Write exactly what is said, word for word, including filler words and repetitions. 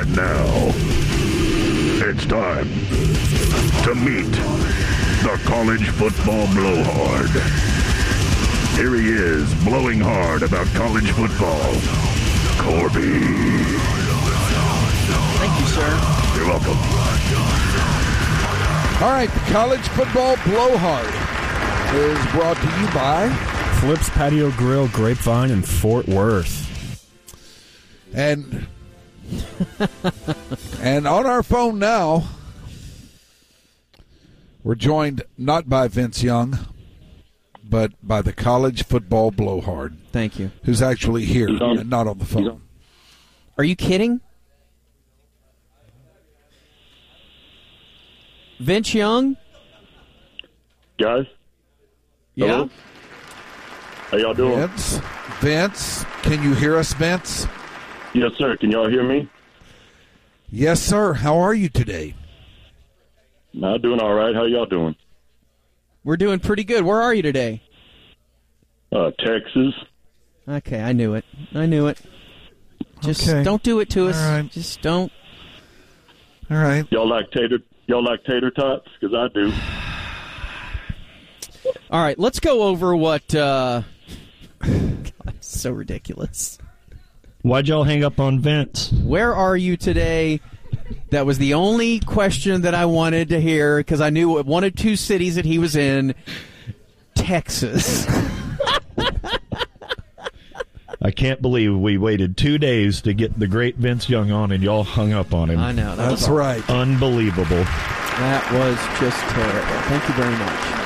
And now, it's time to meet the college football blowhard. Here he is, blowing hard about college football. Corby. Thank you, sir. You're welcome. All right, the college football blowhard is brought to you by Flips Patio Grill, Grapevine, in Fort Worth. And and on our phone now, we're joined not by Vince Young, but by the college football blowhard. Thank you. Who's actually here and not on the phone. Are you kidding? Vince Young? Guys? Yeah? Hello? How y'all doing? Vince? Vince? Can you hear us, Vince? Yes, sir. Can y'all hear me? Yes, sir. How are you today? I'm doing all right. How y'all doing? We're doing pretty good. Where are you today? Uh, Texas. Okay, I knew it. I knew it. Just Okay. don't do it to us. All right. Just don't. All right. Y'all like tater? Y'all like tater tots? Because I do. All right, let's go over what... Uh... God, so ridiculous. Why'd y'all hang up on Vince? Where are you today? That was the only question that I wanted to hear because I knew one of two cities that he was in. Texas. I can't believe we waited two days to get the great Vince Young on and y'all hung up on him. I know. That That's was, right. Unbelievable. That was just terrible. Thank you very much.